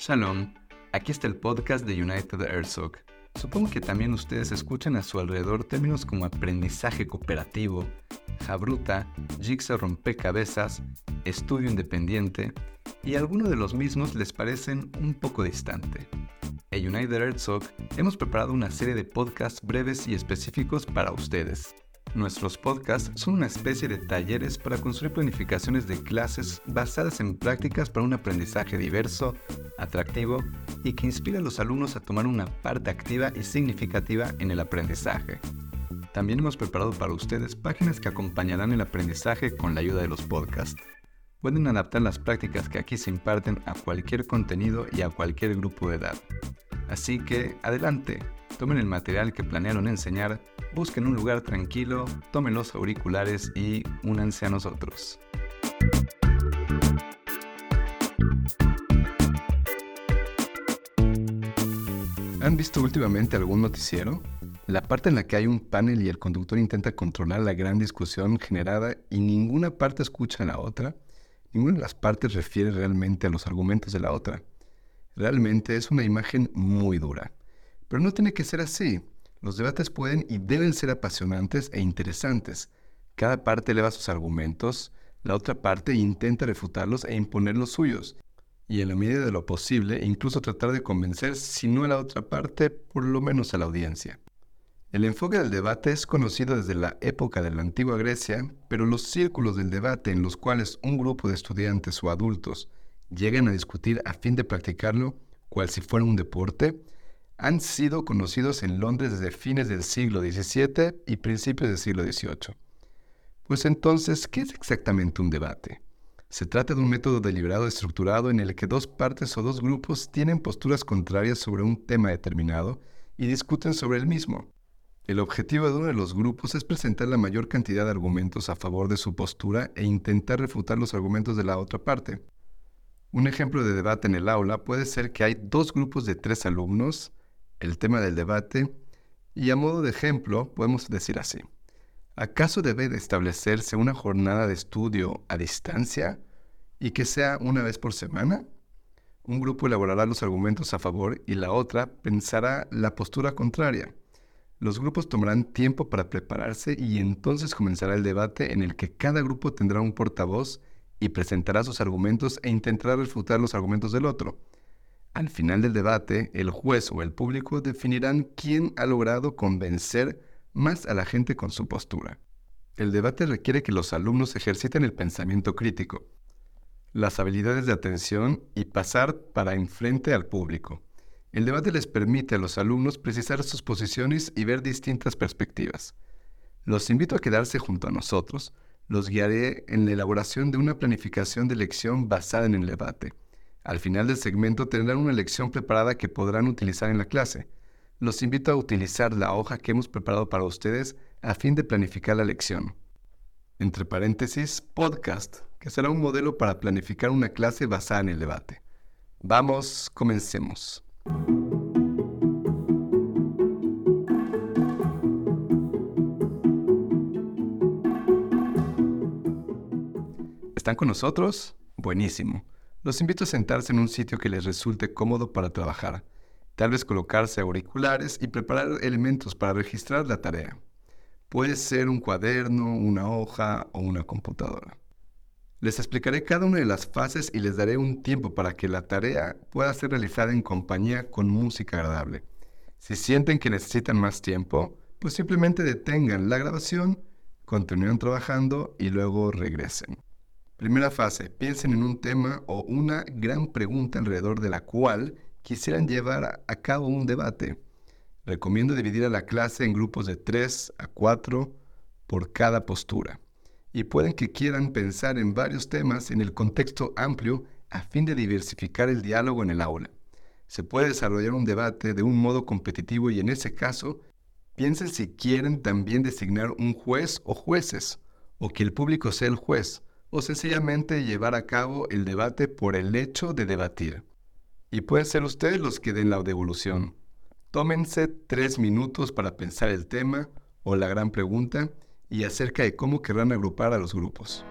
Shalom, aquí está el podcast de United Herzog. Supongo que también ustedes escuchan a su alrededor términos como aprendizaje cooperativo, jabruta, jigsaw rompecabezas, estudio independiente, y algunos de los mismos les parecen un poco distante. En United Herzog hemos preparado una serie de podcasts breves y específicos para ustedes. Nuestros podcasts son una especie de talleres para construir planificaciones de clases basadas en prácticas para un aprendizaje diverso, atractivo y que inspire a los alumnos a tomar una parte activa y significativa en el aprendizaje. También hemos preparado para ustedes páginas que acompañarán el aprendizaje con la ayuda de los podcasts. Pueden adaptar las prácticas que aquí se imparten a cualquier contenido y a cualquier grupo de edad. Así que, adelante, tomen el material que planearon enseñar, busquen un lugar tranquilo, tomen los auriculares y únanse a nosotros. ¿Han visto últimamente algún noticiero? La parte en la que hay un panel y el conductor intenta controlar la gran discusión generada y ninguna parte escucha a la otra. Ninguna de las partes refiere realmente a los argumentos de la otra. Realmente es una imagen muy dura. Pero no tiene que ser así. Los debates pueden y deben ser apasionantes e interesantes. Cada parte eleva sus argumentos, la otra parte intenta refutarlos e imponer los suyos. Y en la medida de lo posible, incluso tratar de convencer, si no a la otra parte, por lo menos a la audiencia. El enfoque del debate es conocido desde la época de la antigua Grecia, pero los círculos del debate en los cuales un grupo de estudiantes o adultos llegan a discutir a fin de practicarlo, cual si fuera un deporte, han sido conocidos en Londres desde fines del siglo XVII y principios del siglo XVIII. Pues entonces, ¿qué es exactamente un debate? Se trata de un método deliberado estructurado en el que dos partes o dos grupos tienen posturas contrarias sobre un tema determinado y discuten sobre el mismo. El objetivo de uno de los grupos es presentar la mayor cantidad de argumentos a favor de su postura e intentar refutar los argumentos de la otra parte. Un ejemplo de debate en el aula puede ser que hay dos grupos de 3 alumnos, el tema del debate, y a modo de ejemplo podemos decir así: ¿acaso debe de establecerse una jornada de estudio a distancia y que sea una vez por semana? Un grupo elaborará los argumentos a favor y la otra pensará la postura contraria. Los grupos tomarán tiempo para prepararse y entonces comenzará el debate en el que cada grupo tendrá un portavoz y presentará sus argumentos e intentará refutar los argumentos del otro. Al final del debate, el juez o el público definirán quién ha logrado convencer más a la gente con su postura. El debate requiere que los alumnos ejerciten el pensamiento crítico, las habilidades de atención y pasar para enfrente al público. El debate les permite a los alumnos precisar sus posiciones y ver distintas perspectivas. Los invito a quedarse junto a nosotros. Los guiaré en la elaboración de una planificación de lección basada en el debate. Al final del segmento tendrán una lección preparada que podrán utilizar en la clase. Los invito a utilizar la hoja que hemos preparado para ustedes a fin de planificar la lección. Entre paréntesis, podcast, que será un modelo para planificar una clase basada en el debate. Vamos, comencemos. ¿Están con nosotros? Buenísimo. Los invito a sentarse en un sitio que les resulte cómodo para trabajar. Tal vez colocarse auriculares y preparar elementos para registrar la tarea. Puede ser un cuaderno, una hoja o una computadora. Les explicaré cada una de las fases y les daré un tiempo para que la tarea pueda ser realizada en compañía con música agradable. Si sienten que necesitan más tiempo, pues simplemente detengan la grabación, continúen trabajando y luego regresen. Primera fase, piensen en un tema o una gran pregunta alrededor de la cual quisieran llevar a cabo un debate. Recomiendo dividir a la clase en grupos de 3 a 4 por cada postura. Y pueden que quieran pensar en varios temas en el contexto amplio a fin de diversificar el diálogo en el aula. Se puede desarrollar un debate de un modo competitivo y en ese caso, piensen si quieren también designar un juez o jueces, o que el público sea el juez, o sencillamente llevar a cabo el debate por el hecho de debatir. Y pueden ser ustedes los que den la devolución. Tómense 3 minutos para pensar el tema o la gran pregunta y acerca de cómo querrán agrupar a los grupos.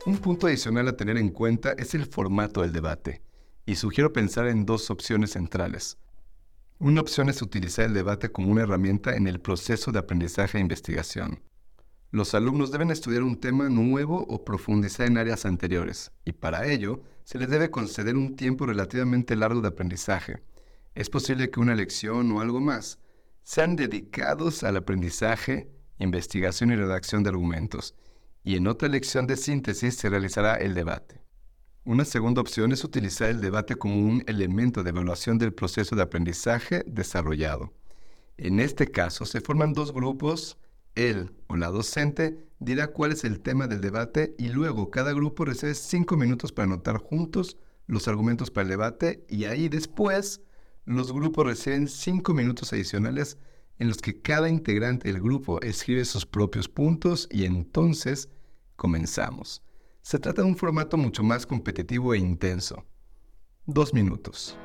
Un punto adicional a tener en cuenta es el formato del debate, y sugiero pensar en dos opciones centrales. Una opción es utilizar el debate como una herramienta en el proceso de aprendizaje e investigación. Los alumnos deben estudiar un tema nuevo o profundizar en áreas anteriores, y para ello se les debe conceder un tiempo relativamente largo de aprendizaje. Es posible que una lección o algo más sean dedicados al aprendizaje, investigación y redacción de argumentos, y en otra lección de síntesis se realizará el debate. Una segunda opción es utilizar el debate como un elemento de evaluación del proceso de aprendizaje desarrollado. En este caso, se forman dos grupos. Él o la docente dirá cuál es el tema del debate y luego cada grupo recibe 5 minutos para anotar juntos los argumentos para el debate y ahí después los grupos reciben 5 minutos adicionales en los que cada integrante del grupo escribe sus propios puntos y entonces comenzamos. Se trata de un formato mucho más competitivo e intenso. 2 minutos.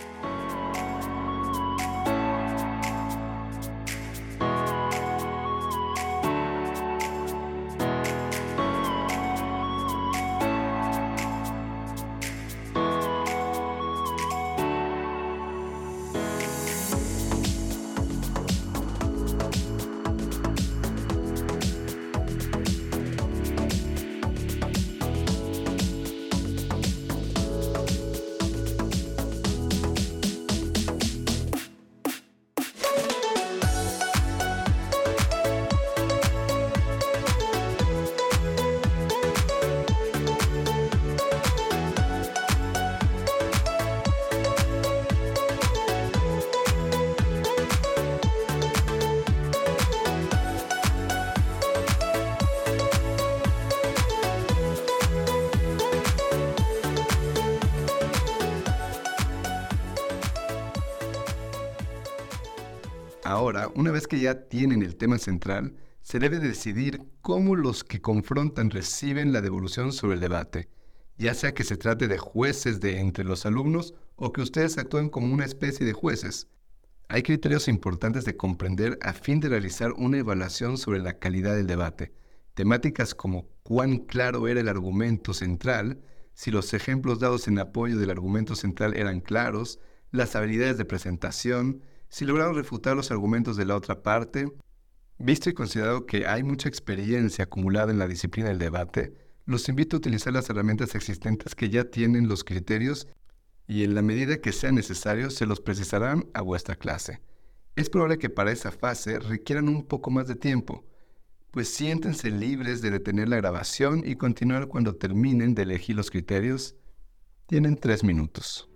Ahora, una vez que ya tienen el tema central, se debe decidir cómo los que confrontan reciben la devolución sobre el debate, ya sea que se trate de jueces de entre los alumnos o que ustedes actúen como una especie de jueces. Hay criterios importantes de comprender a fin de realizar una evaluación sobre la calidad del debate. Temáticas como cuán claro era el argumento central, si los ejemplos dados en apoyo del argumento central eran claros, las habilidades de presentación, si lograron refutar los argumentos de la otra parte. Visto y considerado que hay mucha experiencia acumulada en la disciplina del debate, los invito a utilizar las herramientas existentes que ya tienen los criterios y en la medida que sea necesario se los precisarán a vuestra clase. Es probable que para esa fase requieran un poco más de tiempo, pues siéntense libres de detener la grabación y continuar cuando terminen de elegir los criterios. Tienen 3 minutos.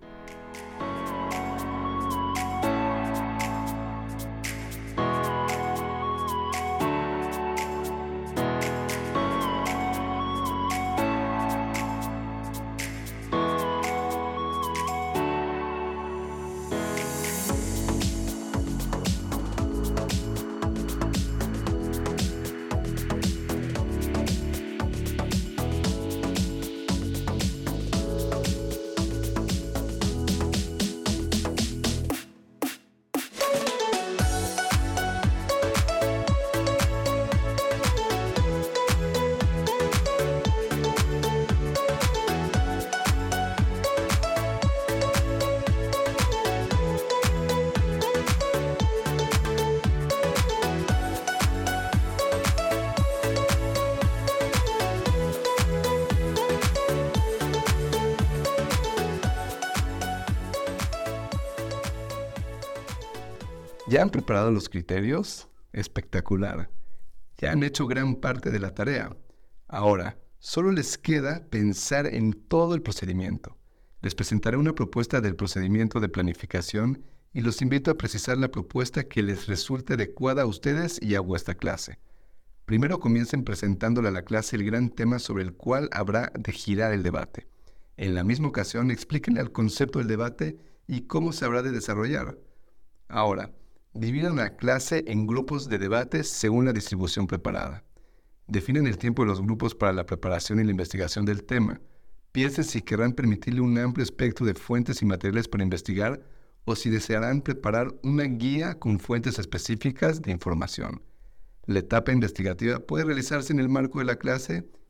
¿Ya han preparado los criterios? Espectacular. Ya han hecho gran parte de la tarea. Ahora, solo les queda pensar en todo el procedimiento. Les presentaré una propuesta del procedimiento de planificación y los invito a precisar la propuesta que les resulte adecuada a ustedes y a vuestra clase. Primero comiencen presentándole a la clase el gran tema sobre el cual habrá de girar el debate. En la misma ocasión, explíquenle el concepto del debate y cómo se habrá de desarrollar. Ahora, dividan la clase en grupos de debate según la distribución preparada. Definen el tiempo de los grupos para la preparación y la investigación del tema. Piensen si querrán permitirle un amplio espectro de fuentes y materiales para investigar o si desearán preparar una guía con fuentes específicas de información. La etapa investigativa puede realizarse en el marco de la clase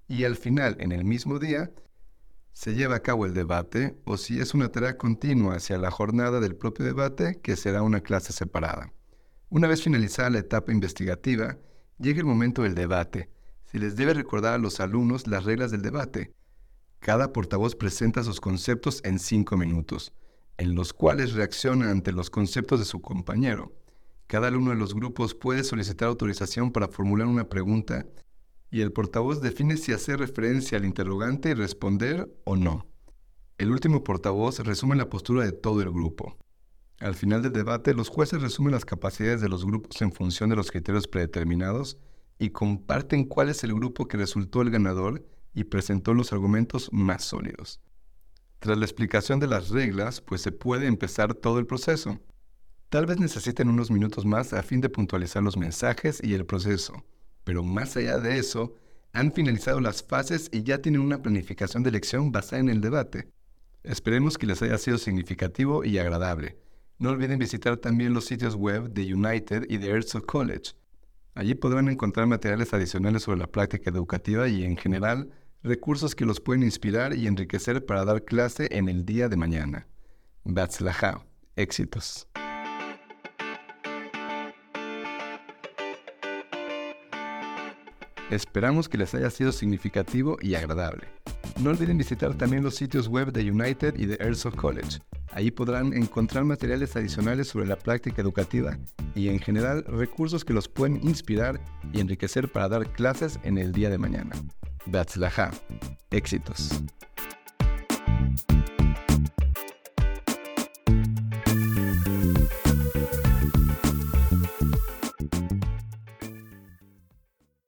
y al final, en el mismo día, se lleva a cabo el debate, o si es una tarea continua hacia la jornada del propio debate, que será una clase separada. Una vez finalizada la etapa investigativa, llega el momento del debate. Se les debe recordar a los alumnos las reglas del debate. Cada portavoz presenta sus conceptos en 5 minutos, en los cuales reacciona ante los conceptos de su compañero. Cada alumno de los grupos puede solicitar autorización para formular una pregunta y el portavoz define si hacer referencia al interrogante y responder o no. El último portavoz resume la postura de todo el grupo. Al final del debate, los jueces resumen las capacidades de los grupos en función de los criterios predeterminados y comparten cuál es el grupo que resultó el ganador y presentó los argumentos más sólidos. Tras la explicación de las reglas, pues se puede empezar todo el proceso. Tal vez necesiten unos minutos más a fin de puntualizar los mensajes y el proceso, pero más allá de eso, han finalizado las fases y ya tienen una planificación de elección basada en el debate. Esperemos que les haya sido significativo y agradable. No olviden visitar también los sitios web de United y de Herzog College. Allí podrán encontrar materiales adicionales sobre la práctica educativa y, en general, recursos que los pueden inspirar y enriquecer para dar clase en el día de mañana. Batzlajá. Éxitos. Esperamos que les haya sido significativo y agradable. No olviden visitar también los sitios web de United y de Herzog College. Allí podrán encontrar materiales adicionales sobre la práctica educativa y, en general, recursos que los pueden inspirar y enriquecer para dar clases en el día de mañana. Batzlajá. Éxitos.